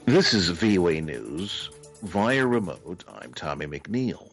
This is VOA News. Via remote, I'm Tommy McNeil.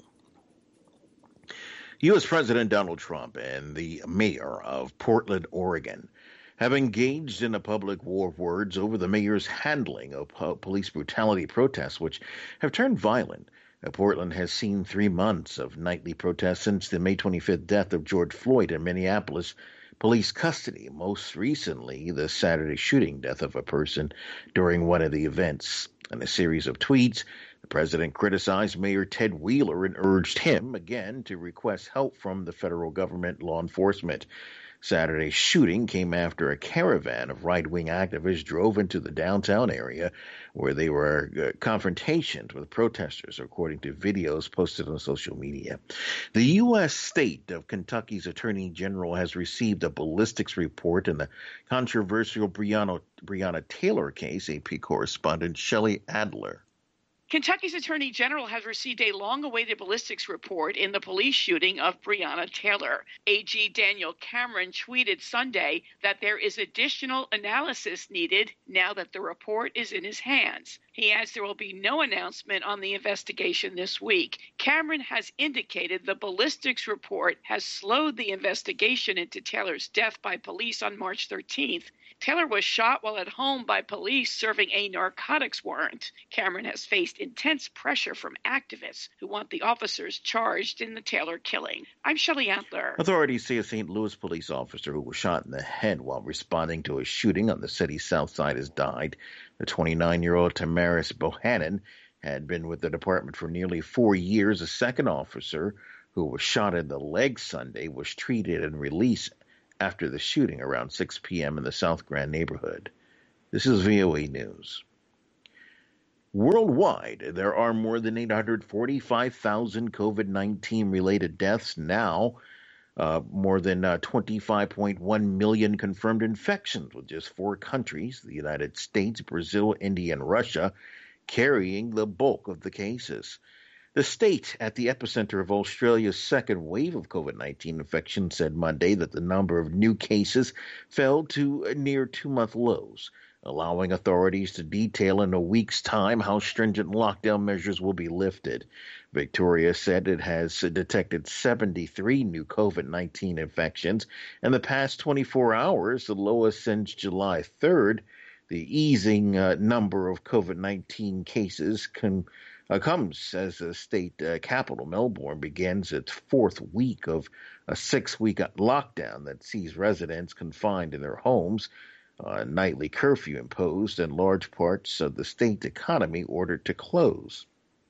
U.S. President Donald Trump and the mayor of Portland, Oregon, have engaged in a public war of words over the mayor's handling of police brutality protests, which have turned violent. Portland has seen 3 months of nightly protests since the May 25th death of George Floyd in Minneapolis police custody, most recently the Saturday shooting death of a person during one of the events. In a series of tweets, the president criticized Mayor Ted Wheeler and urged him again to request help from the federal government law enforcement. Saturday's shooting came after a caravan of right-wing activists drove into the downtown area where they were confrontations with protesters, according to videos posted on social media. The U.S. state of Kentucky's Attorney General has received a ballistics report in the controversial Breonna Taylor case, AP correspondent Shelley Adler. Kentucky's Attorney General has received a long-awaited ballistics report in the police shooting of Breonna Taylor. AG Daniel Cameron tweeted Sunday that there is additional analysis needed now that the report is in his hands. He adds there will be no announcement on the investigation this week. Cameron has indicated the ballistics report has slowed the investigation into Taylor's death by police on March 13th. Taylor was shot while at home by police serving a narcotics warrant. Cameron has faced intense pressure from activists who want the officers charged in the Taylor killing. I'm Shelley Adler. Authorities say a St. Louis police officer who was shot in the head while responding to a shooting on the city's south side has died. The 29-year-old Tamaris Bohannon had been with the department for nearly 4 years. A second officer who was shot in the leg Sunday was treated and released after the shooting around 6 p.m. in the South Grand neighborhood. This is VOA News. Worldwide, there are more than 845,000 COVID-19 related deaths now, more than 25.1 million confirmed infections, with just 4 countries, the United States, Brazil, India, and Russia, carrying the bulk of the cases. The state at the epicenter of Australia's second wave of COVID-19 infection said Monday that the number of new cases fell to near 2-month lows, allowing authorities to detail in a week's time how stringent lockdown measures will be lifted. Victoria said it has detected 73 new COVID-19 infections in the past 24 hours, the lowest since July 3rd. The easing number of COVID-19 cases comes as the state capital, Melbourne, begins its 4th week of a 6-week lockdown that sees residents confined in their homes, a nightly curfew imposed, and large parts of the state economy ordered to close.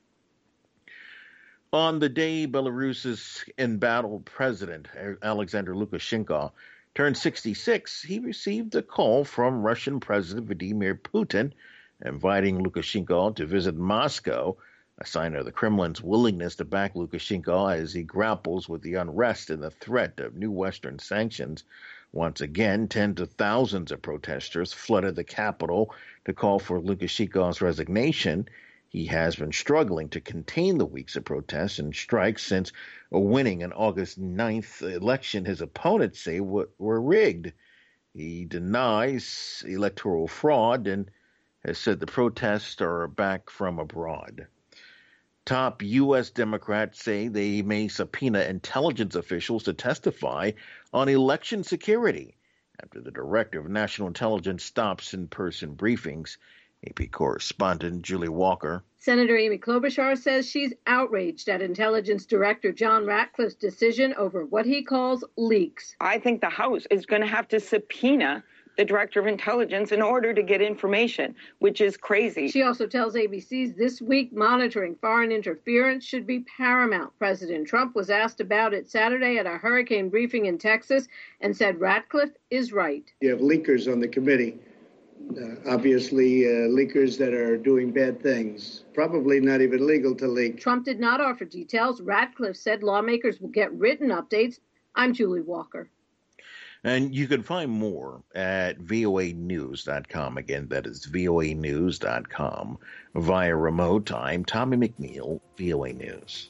On the day Belarus's embattled president, Alexander Lukashenko, turned 66, he received a call from Russian President Vladimir Putin inviting Lukashenko to visit Moscow, a sign of the Kremlin's willingness to back Lukashenko as he grapples with the unrest and the threat of new Western sanctions. Once again, tens of thousands of protesters flooded the capital to call for Lukashenko's resignation. He has been struggling to contain the weeks of protests and strikes since winning an August 9th election his opponents say were rigged. He denies electoral fraud and has said the protests are back from abroad. Top U.S. Democrats say they may subpoena intelligence officials to testify on election security after the Director of National Intelligence stops in-person briefings. AP correspondent Julie Walker. Senator Amy Klobuchar says she's outraged at Intelligence Director John Ratcliffe's decision over what he calls leaks. I think the House is going to have to subpoena the Director of Intelligence in order to get information, which is crazy. She also tells ABC's This Week monitoring foreign interference should be paramount. President Trump was asked about it Saturday at a hurricane briefing in Texas and said Ratcliffe is right. You have leakers on the committee. Obviously, leakers that are doing bad things, probably not even legal to leak. Trump did not offer details. Ratcliffe said lawmakers will get written updates. I'm Julie Walker. And you can find more at voanews.com. Again, that is voanews.com. Via remote, I'm Tommy McNeil, VOA News.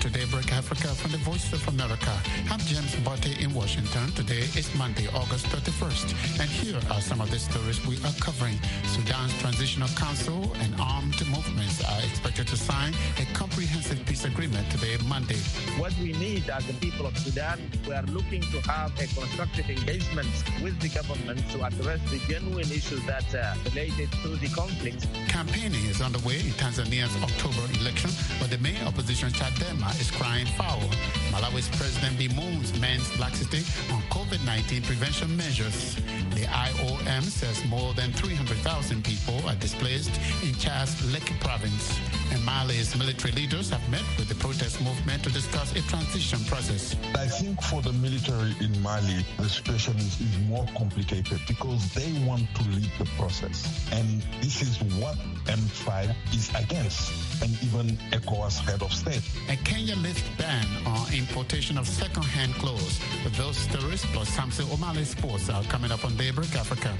to Daybreak Africa from the Voice of America. I'm James Botte in Washington. Today is Monday, August 31st. And here are some of the stories we are covering. Sudan's Transitional Council and armed movements are expected to sign a comprehensive peace agreement today, Monday. What we need as the people of Sudan, we are looking to have a constructive engagement with the government to address the genuine issues that are related to the conflict. Campaigning is underway in Tanzania's October election, but the main opposition Chadema is crying foul. Malawi's President bemoans men's laxity on COVID-19 prevention measures. The IOM says more than 300,000 people are displaced in Chad's Lekki province. And Mali's military leaders have met with the protest movement to discuss a transition process. I think for the military in Mali, the situation is more complicated because they want to lead the process. And this is what M5 is against, and even ECOWAS head of state. A Kenya lifts ban on importation of second-hand clothes. With those stories plus Samson Omale Sports are coming up on Daybreak Africa.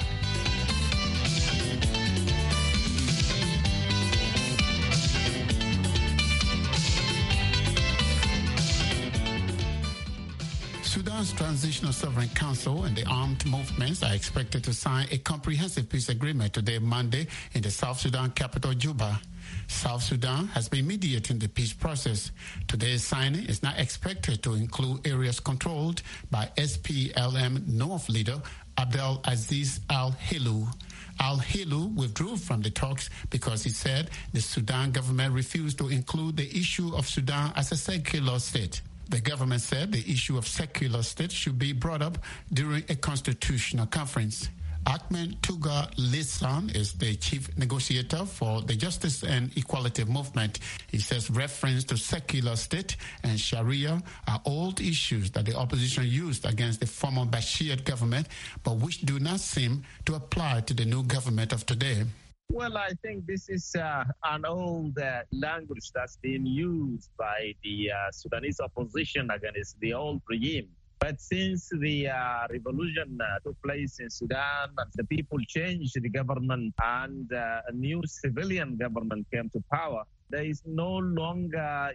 Sudan's Transitional Sovereign Council and the armed movements are expected to sign a comprehensive peace agreement today, Monday, in the South Sudan capital, Juba. South Sudan has been mediating the peace process. Today's signing is not expected to include areas controlled by SPLM North leader Abdel Aziz Al-Hilu. Al-Hilu withdrew from the talks because he said the Sudan government refused to include the issue of Sudan as a secular state. The government said the issue of secular state should be brought up during a constitutional conference. Ahmed Tuga Lisan is the chief negotiator for the Justice and Equality Movement. He says reference to secular state and Sharia are old issues that the opposition used against the former Bashir government, but which do not seem to apply to the new government of today. Well, I think this is an old language that's been used by the Sudanese opposition against the old regime. But since the revolution took place in Sudan, the people changed the government and a new civilian government came to power, there is no longer,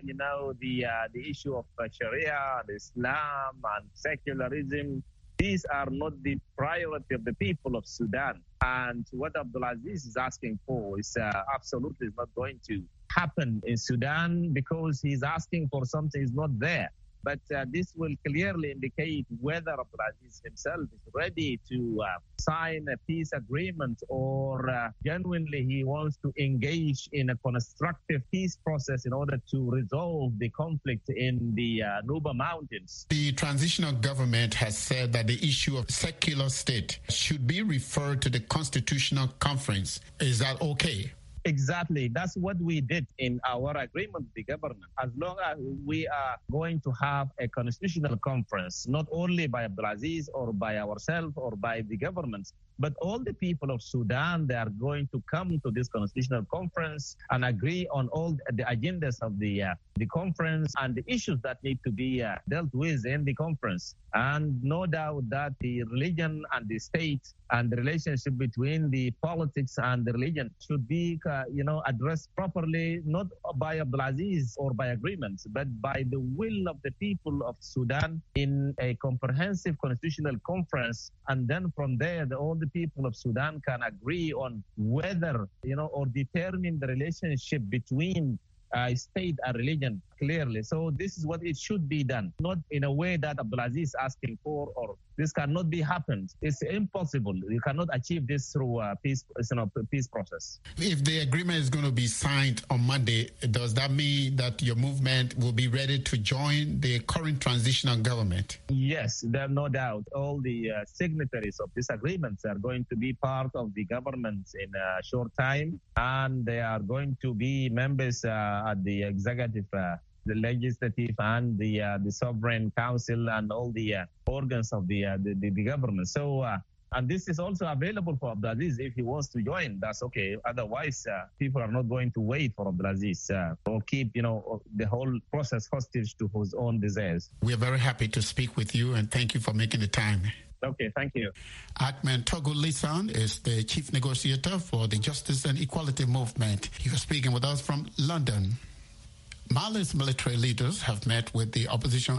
the issue of Sharia and Islam and secularism. These are not the priority of the people of Sudan. And what Abdulaziz is asking for is absolutely not going to happen in Sudan because he's asking for something is not there. But this will clearly indicate whether Abdulaziz himself is ready to sign a peace agreement or genuinely he wants to engage in a constructive peace process in order to resolve the conflict in the Nuba Mountains. The transitional government has said that the issue of secular state should be referred to the Constitutional Conference. Is that okay? Exactly. That's what we did in our agreement with the government. As long as we are going to have a constitutional conference, not only by Abdulaziz or by ourselves or by the governments, but all the people of Sudan, they are going to come to this constitutional conference and agree on all the agendas of the conference and the issues that need to be dealt with in the conference. And no doubt that the religion and the state and the relationship between the politics and the religion should be, addressed properly, not by Abdulaziz or by agreements, but by the will of the people of Sudan in a comprehensive constitutional conference. And then from there, all the people of Sudan can agree on whether, or determine the relationship between state and religion clearly. So this is what it should be done, not in a way that Abdulaziz is asking for, or this cannot be happened. It's impossible. You cannot achieve this through a peace process. If the agreement is going to be signed on Monday, does that mean that your movement will be ready to join the current transitional government? Yes, there's no doubt. All the signatories of this agreement are going to be part of the government in a short time, and they are going to be members at the executive, the legislative, and the sovereign council, and all the organs of the government. So, and this is also available for Abdulaziz if he wants to join. That's okay. Otherwise, people are not going to wait for Abdulaziz or keep, the whole process hostage to his own desires. We are very happy to speak with you, and thank you for making the time. Okay, thank you. Ahmed Tuga Lisan is the chief negotiator for the Justice and Equality Movement. He was speaking with us from London. Mali's military leaders have met with the opposition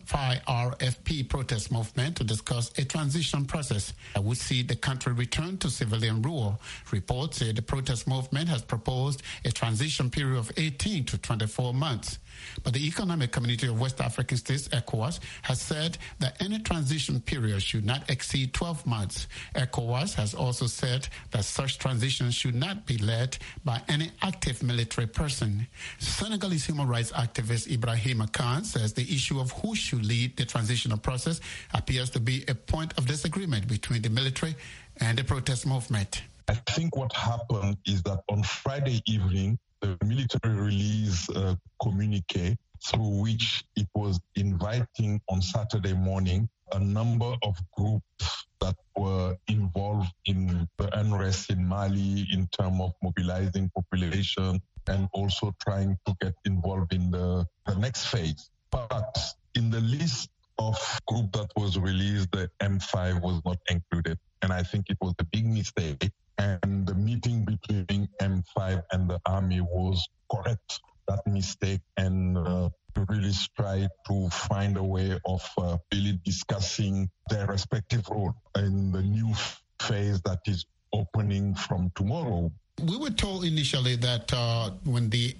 M5RFP protest movement to discuss a transition process that would see the country return to civilian rule. Reports say the protest movement has proposed a transition period of 18 to 24 months. But the Economic Community of West African States, ECOWAS, has said that any transition period should not exceed 12 months. ECOWAS has also said that such transitions should not be led by any active military person. Senegalese human rights activist Ibrahima Khan says the issue of who should lead the transitional process appears to be a point of disagreement between the military and the protest movement. I think what happened is that on Friday evening, the military released a communique through which it was inviting on Saturday morning a number of groups that were involved in the unrest in Mali in terms of mobilizing population and also trying to get involved in the next phase. But in the list of group that was released, the M5 was not included. And I think it was a big mistake. And the meeting between M5 and the army was correct that mistake and to really try to find a way of really discussing their respective role in the new phase that is opening from tomorrow. We were told initially that when the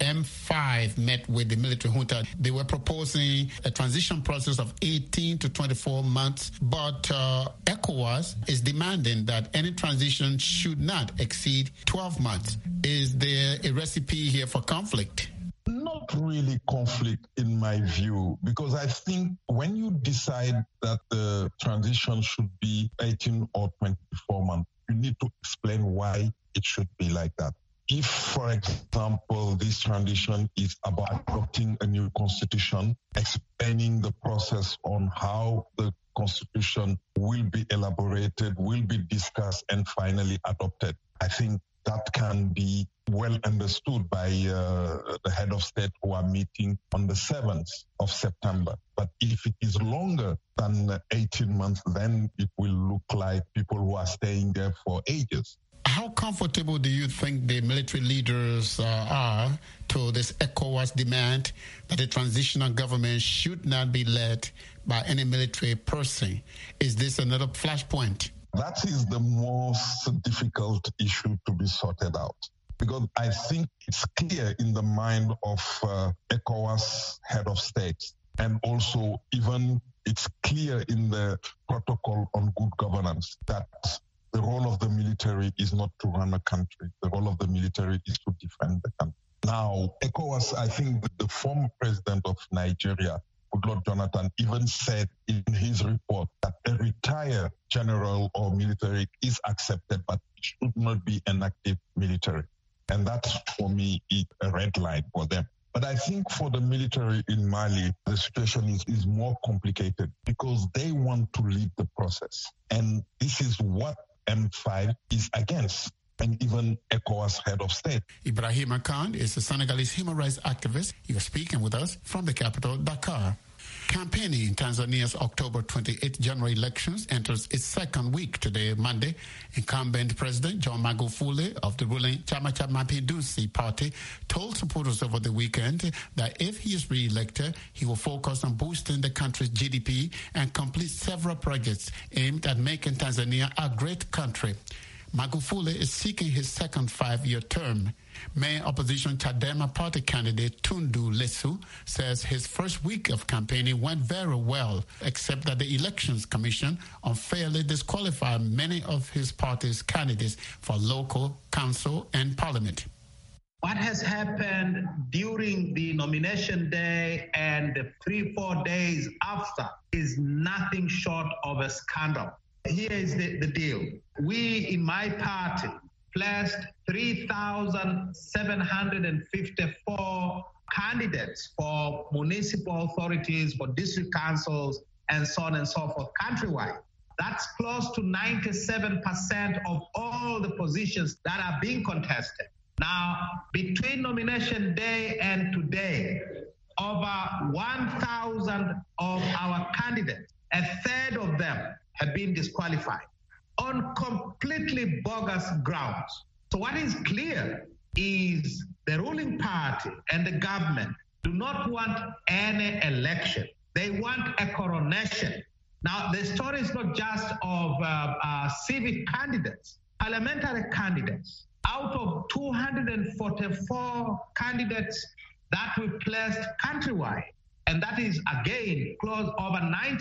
M5 met with the military junta, they were proposing a transition process of 18 to 24 months, but ECOWAS is demanding that any transition should not exceed 12 months. Is there a recipe here for conflict? Not really conflict in my view, because I think when you decide that the transition should be 18 or 24 months, you need to explain why it should be like that. If, for example, this transition is about adopting a new constitution, explaining the process on how the constitution will be elaborated, will be discussed, and finally adopted, I think that can be well understood by the head of state who are meeting on the 7th of September. But if it is longer than 18 months, then it will look like people who are staying there for ages. How comfortable do you think the military leaders are to this ECOWAS demand that the transitional government should not be led by any military person? Is this another flashpoint? That is the most difficult issue to be sorted out, because I think it's clear in the mind of ECOWAS head of state, and also even it's clear in the protocol on good governance that the role of the military is not to run a country. The role of the military is to defend the country. Now, ECOWAS, I think the former president of Nigeria, Goodluck Jonathan, even said in his report that a retired general or military is accepted, but it should not be an active military. And that's, for me, a red line for them. But I think for the military in Mali, the situation is more complicated because they want to lead the process. And this is what M5 is against, and even ECOWAS head of state. Ibrahima Khan is a Senegalese human rights activist. He was speaking with us from the capital, Dakar. Campaigning in Tanzania's October 28th general elections enters its second week today, Monday. Incumbent President John Magufuli of the ruling Chama cha Mapinduzi party told supporters over the weekend that if he is re-elected, he will focus on boosting the country's GDP and complete several projects aimed at making Tanzania a great country. Magufuli is seeking his second 5-year term. Main opposition Chadema party candidate Tundu Lissu says his first week of campaigning went very well, except that the Elections Commission unfairly disqualified many of his party's candidates for local, council, and parliament. What has happened during the nomination day and the 3-4 days after is nothing short of a scandal. Here is the deal. We in my party placed 3,754 candidates for municipal authorities, for district councils, and so on and so forth countrywide. That's close to 97% of all the positions that are being contested. Now, between nomination day and today, over 1,000 of our candidates, a third of them have been disqualified on completely bogus grounds. So what is clear is the ruling party and the government do not want any election. They want a coronation. Now, the story is not just of civic candidates, parliamentary candidates. Out of 244 candidates that we placed countrywide, and that is, again, close over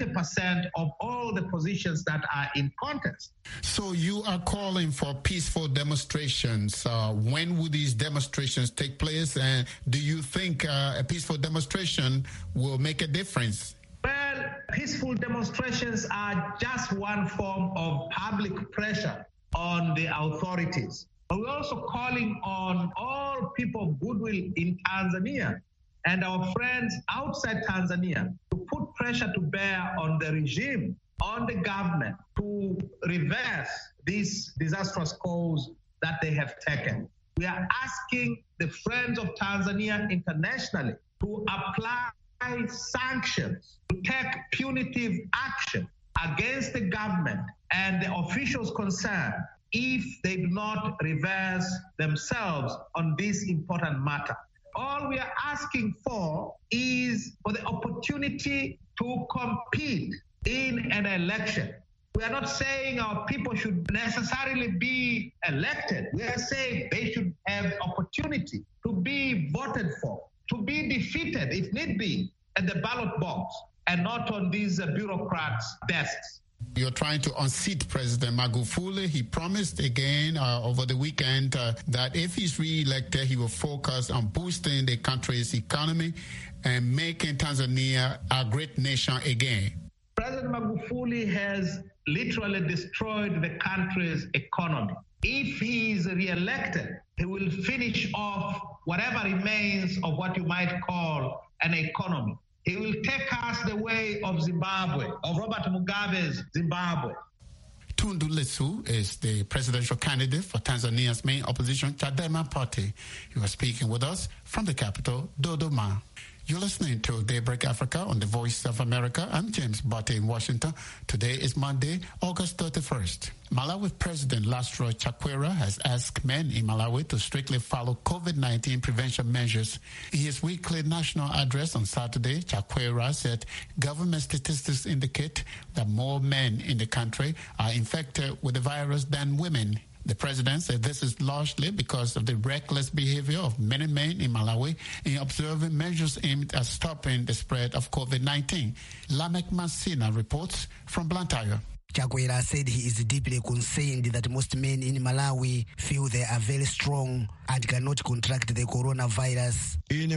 90% of all the positions that are in contest. So you are calling for peaceful demonstrations. When will these demonstrations take place? And do you think a peaceful demonstration will make a difference? Well, peaceful demonstrations are just one form of public pressure on the authorities. But we're also calling on all people of goodwill in Tanzania and our friends outside Tanzania to put pressure to bear on the regime, on the government, to reverse this disastrous course that they have taken. We are asking the friends of Tanzania internationally to apply sanctions, to take punitive action against the government and the officials concerned if they do not reverse themselves on this important matter. All we are asking for is for the opportunity to compete in an election. We are not saying our people should necessarily be elected. We are saying they should have opportunity to be voted for, to be defeated, if need be, at the ballot box and not on these bureaucrats' desks. You're trying to unseat President Magufuli. He promised again over the weekend that if he's re-elected, he will focus on boosting the country's economy and making Tanzania a great nation again. President Magufuli has literally destroyed the country's economy. If he is re-elected, he will finish off whatever remains of what you might call an economy. He will take us the way of Zimbabwe, of Robert Mugabe's Zimbabwe. Tundu Lissu is the presidential candidate for Tanzania's main opposition, Chadema Party. He was speaking with us from the capital, Dodoma. You're listening to Daybreak Africa on the Voice of America. I'm James Botte in Washington. Today is Monday, August 31st. Malawi President Laszlo Chakwera has asked men in Malawi to strictly follow COVID-19 prevention measures. In his weekly national address on Saturday, Chakwera said government statistics indicate that more men in the country are infected with the virus than women. The president said this is largely because of the reckless behavior of many men in Malawi in observing measures aimed at stopping the spread of COVID-19. Lamek Masina reports from Blantyre. Chakwera said he is deeply concerned that most men in Malawi feel they are very strong and cannot contract the coronavirus.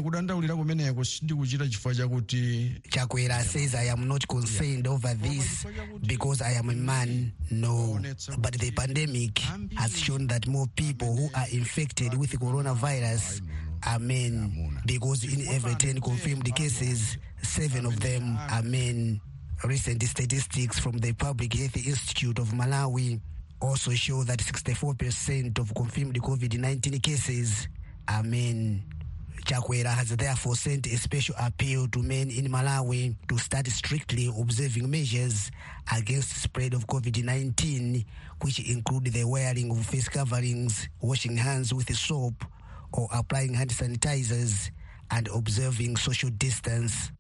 Chakwera says, I am not concerned over this because I am a man. No. But the pandemic has shown that more people who are infected with the coronavirus are men, because in every 10 confirmed cases, 7 of them are men. Recent statistics from the Public Health Institute of Malawi also show that 64% of confirmed COVID-19 cases are men. Chakwera has therefore sent a special appeal to men in Malawi to start strictly observing measures against the spread of COVID-19, which include the wearing of face coverings, washing hands with soap, or applying hand sanitizers, and observing social distance.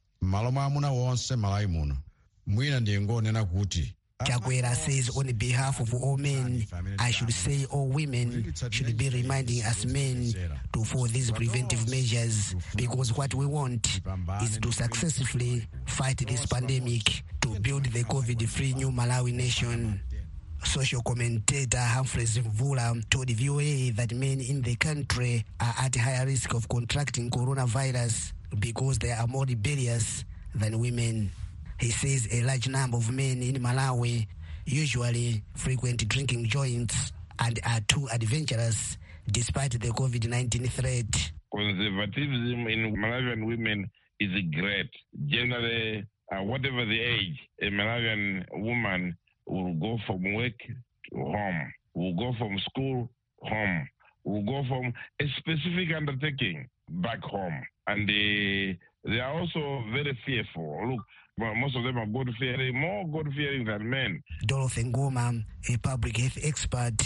Chakwera says on behalf of all men, I should say all women should be reminding us men to follow these preventive measures, because what we want is to successfully fight this pandemic to build the COVID-free new Malawi nation. Social commentator Humphrey Mvula told VOA that men in the country are at higher risk of contracting coronavirus because they are more rebellious than women. He says a large number of men in Malawi usually frequent drinking joints and are too adventurous despite the COVID-19 threat. Conservatism in Malawian women is great. Generally, whatever the age, a Malawian woman will go from work to home, will go from school home, will go from a specific undertaking back home. And they are also very fearful. Look, most of them are God-fearing, more God-fearing than men. Dorothy Ngoma, a public health expert,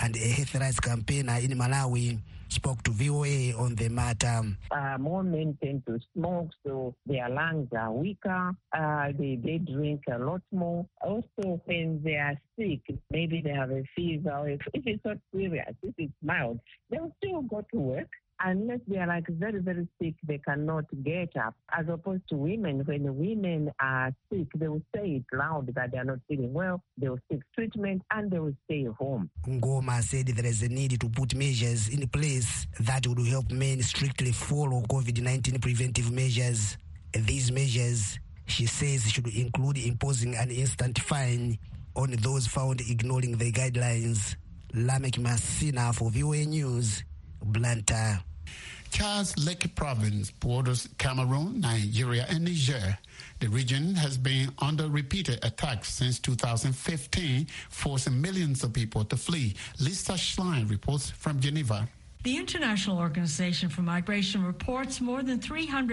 and a health rights campaigner in Malawi, spoke to VOA on the matter. More men tend to smoke, so their lungs are weaker. They drink a lot more. Also, when they are sick, maybe they have a fever. If it's not serious, if it's mild, they'll still go to work. Unless they are like very, very sick, they cannot get up. As opposed to women, when women are sick, they will say it loud that they are not feeling well, they will seek treatment, and they will stay home. Ngoma said there is a need to put measures in place that would help men strictly follow COVID-19 preventive measures. These measures, she says, should include imposing an instant fine on those found ignoring the guidelines. Lamek Masina for VOA News, Blantyre. Chad's Lake province borders Cameroon, Nigeria, and Niger. The region has been under repeated attacks since 2015, forcing millions of people to flee. Lisa Schlein reports from Geneva. The International Organization for Migration reports more than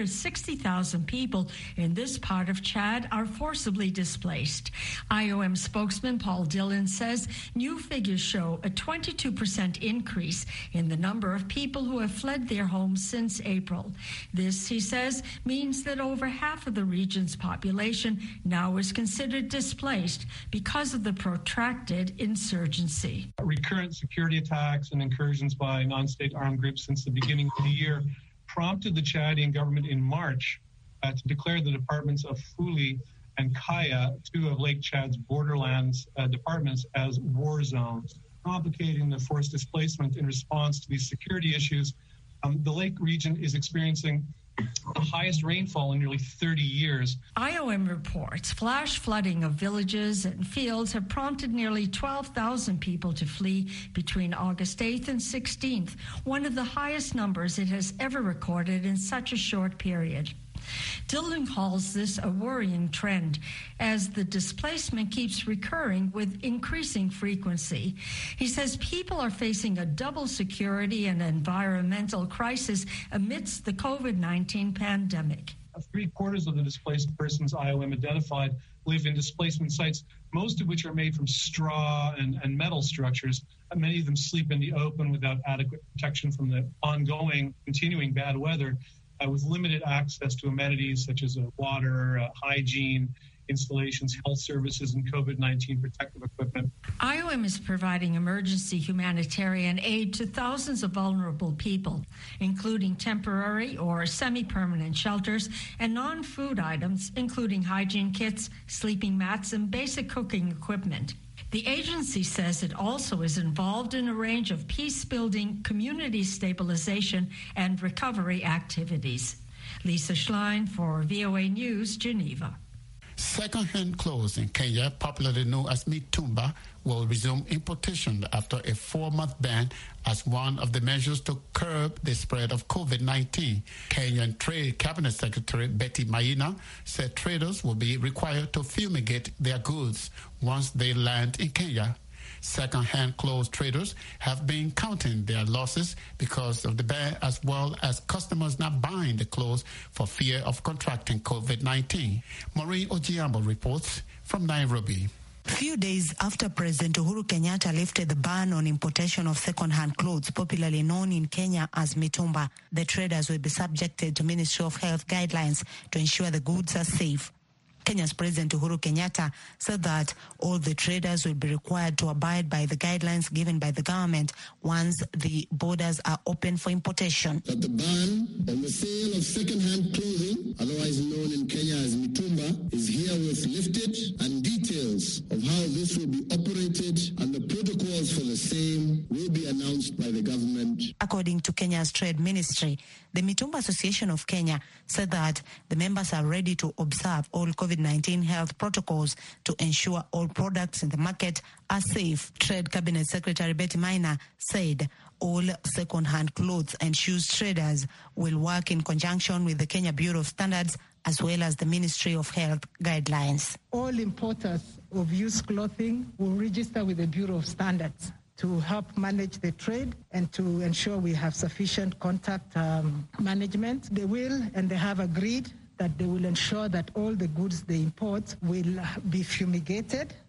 360,000 people in this part of Chad are forcibly displaced. IOM spokesman Paul Dillon says new figures show a 22% increase in the number of people who have fled their homes since April. This, he says, means that over half of the region's population now is considered displaced because of the protracted insurgency. Recurrent security attacks and incursions by non-state armed groups since the beginning of the year prompted the Chadian government in March to declare the departments of Fouli and Kaya, two of Lake Chad's borderlands departments, as war zones, complicating the forced displacement in response to these security issues. The lake region is experiencing the highest rainfall in nearly 30 years. IOM reports flash flooding of villages and fields have prompted nearly 12,000 people to flee between August 8th and 16th, one of the highest numbers it has ever recorded in such a short period. Dillon calls this a worrying trend as the displacement keeps recurring with increasing frequency. He says people are facing a double security and environmental crisis amidst the COVID-19 pandemic. 3/4 of the displaced persons IOM identified live in displacement sites, most of which are made from straw and metal structures. Many of them sleep in the open without adequate protection from the ongoing, continuing bad weather, with limited access to amenities such as water, hygiene, installations, health services, and COVID-19 protective equipment. IOM is providing emergency humanitarian aid to thousands of vulnerable people, including temporary or semi-permanent shelters and non-food items, including hygiene kits, sleeping mats, and basic cooking equipment. The agency says it also is involved in a range of peace-building, community stabilization, and recovery activities. Lisa Schlein for VOA News, Geneva. Second-hand clothes in Kenya, popularly known as mitumba, will resume importation after a 4-month ban as one of the measures to curb the spread of COVID-19. Kenyan Trade Cabinet Secretary Betty Maina said traders will be required to fumigate their goods once they land in Kenya. Second-hand clothes traders have been counting their losses because of the ban, as well as customers not buying the clothes for fear of contracting COVID-19. Maureen Ojiambo reports from Nairobi. Few days after President Uhuru Kenyatta lifted the ban on importation of second-hand clothes, popularly known in Kenya as mitumba, the traders will be subjected to Ministry of Health guidelines to ensure the goods are safe. Kenya's President Uhuru Kenyatta said that all the traders will be required to abide by the guidelines given by the government once the borders are open for importation. That the ban on the sale of second-hand clothing, otherwise known in Kenya as mitumba, is herewith lifted, and details of how this will be operated and the protocols for the same will be announced by the government. According to Kenya's Trade Ministry, the Mitumba Association of Kenya said that the members are ready to observe all COVID-19 health protocols to ensure all products in the market are safe. Trade Cabinet Secretary Betty Maina said all second-hand clothes and shoes traders will work in conjunction with the Kenya Bureau of Standards as well as the Ministry of Health guidelines. All importers of used clothing will register with the Bureau of Standards to help manage the trade and to ensure we have sufficient contact management. They will, and they have agreed that they will ensure that all the goods they import will be fumigated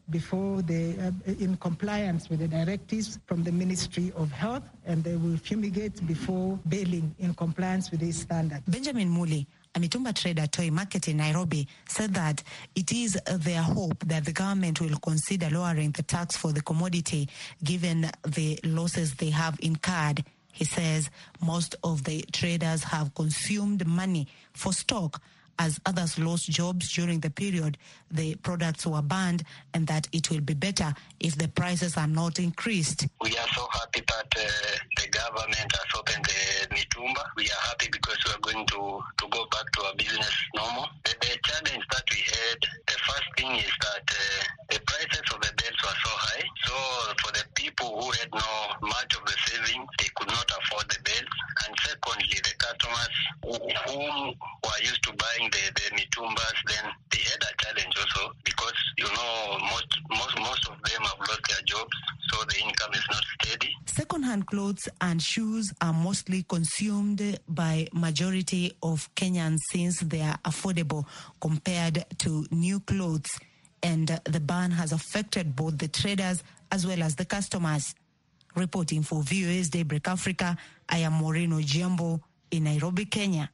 before in compliance with the directives from the Ministry of Health, and they will fumigate before bailing in compliance with these standards. Benjamin Muli, a Mitumba trader toy market in Nairobi, said that it is their hope that the government will consider lowering the tax for the commodity given the losses they have incurred. He says most of the traders have consumed money for stock as others lost jobs during the period the products were banned, and that it will be better if the prices are not increased. We are so happy that the government has opened the Mitumba. We are happy because we are going to go back to our business normal. The challenge that we had, the first thing is that the prices of the beds were so high. So for the people who had no much of the savings, they could not afford the beds. And secondly, the customers whom were used to buying the Mitumbas, then they had a challenge also because, most of them have lost their jobs, so the income is not steady. Second-hand clothes and shoes are mostly consumed by majority of Kenyans since they are affordable compared to new clothes, and the ban has affected both the traders as well as the customers. Reporting for VOA's Daybreak Africa, I am Maureen Ojiambo in Nairobi, Kenya.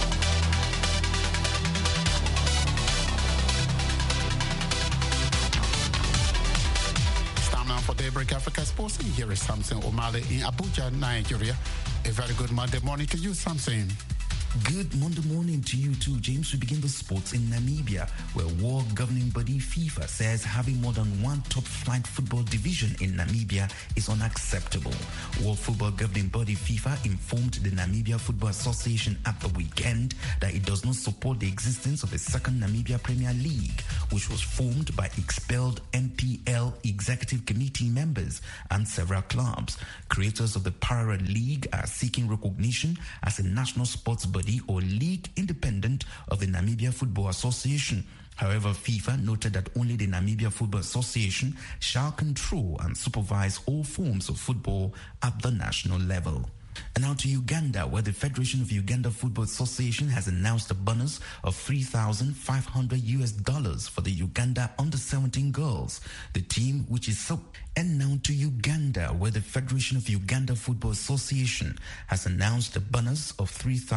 For Daybreak Africa Sports, here is Samson Omale in Abuja, Nigeria. A very good Monday morning to you, Samson. Good Monday morning to you too, James. We begin the sports in Namibia, where world governing body FIFA says having more than one top flight football division in Namibia is unacceptable. World football governing body FIFA informed the Namibia Football Association at the weekend that it does not support the existence of a second Namibia Premier League, which was formed by expelled MPL Executive Committee members and several clubs. Creators of the Para League are seeking recognition as a national sports body or league independent of the Namibia Football Association. However, FIFA noted that only the Namibia Football Association shall control and supervise all forms of football at the national level. And now to Uganda, where the Federation of Uganda Football Association has announced a bonus of $3,500 for the Uganda under-17 girls. The team, which is And now to Uganda, where the Federation of Uganda Football Association has announced a bonus of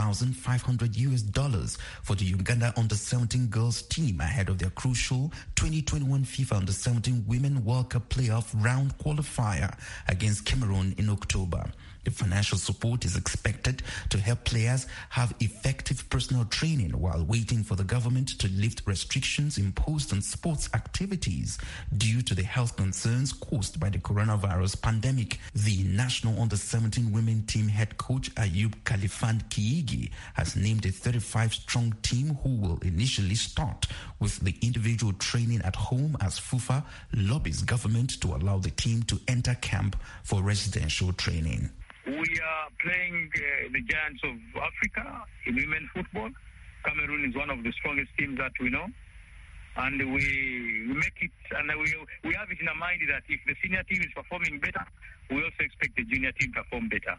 $3,500 for the Uganda under-17 girls team ahead of their crucial 2021 FIFA under-17 Women World Cup playoff round qualifier against Cameroon in October. The financial support is expected to help players have effective personal training while waiting for the government to lift restrictions imposed on sports activities due to the health concerns caused by the coronavirus pandemic. The national under-17 women team head coach Ayub Khalifan Kiigi has named a 35-strong team who will initially start with the individual training at home as FUFA lobbies government to allow the team to enter camp for residential training. We are playing the giants of Africa in women's football. Cameroon is one of the strongest teams that we know. And we make it, and we have it in our mind that if the senior team is performing better, we also expect the junior team to perform better.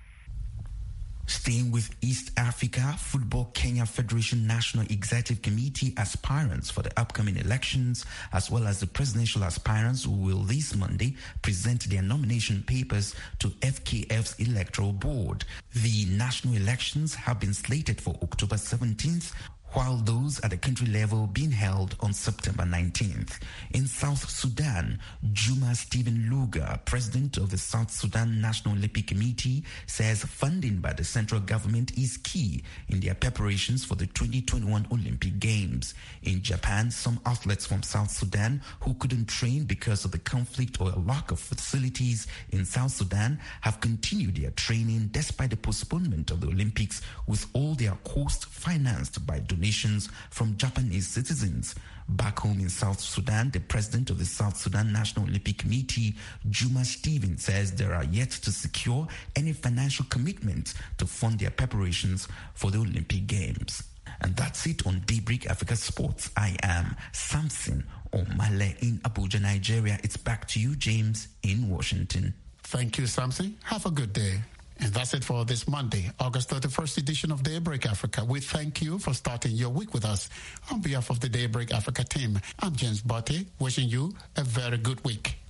Staying with East Africa, Football Kenya Federation National Executive Committee aspirants for the upcoming elections, as well as the presidential aspirants, will this Monday present their nomination papers to FKF's electoral board. The national elections have been slated for October 17th, while those at the country level being held on September 19th. In South Sudan, Juma Stephen Luga, president of the South Sudan National Olympic Committee, says funding by the central government is key in their preparations for the 2021 Olympic Games. In Japan, some athletes from South Sudan who couldn't train because of the conflict or a lack of facilities in South Sudan have continued their training despite the postponement of the Olympics, with all their costs financed by donations from Japanese citizens. Back home in South Sudan, the president of the South Sudan National Olympic Committee, Juma Stephen, says they are yet to secure any financial commitment to fund their preparations for the Olympic Games. And that's it on Daybreak Africa Sports. I am Samson Omale in Abuja, Nigeria. It's back to you, James, in Washington. Thank you, Samson. Have a good day. And that's it for this Monday, August 31st edition of Daybreak Africa. We thank you for starting your week with us. On behalf of the Daybreak Africa team, I'm James Botte, wishing you a very good week.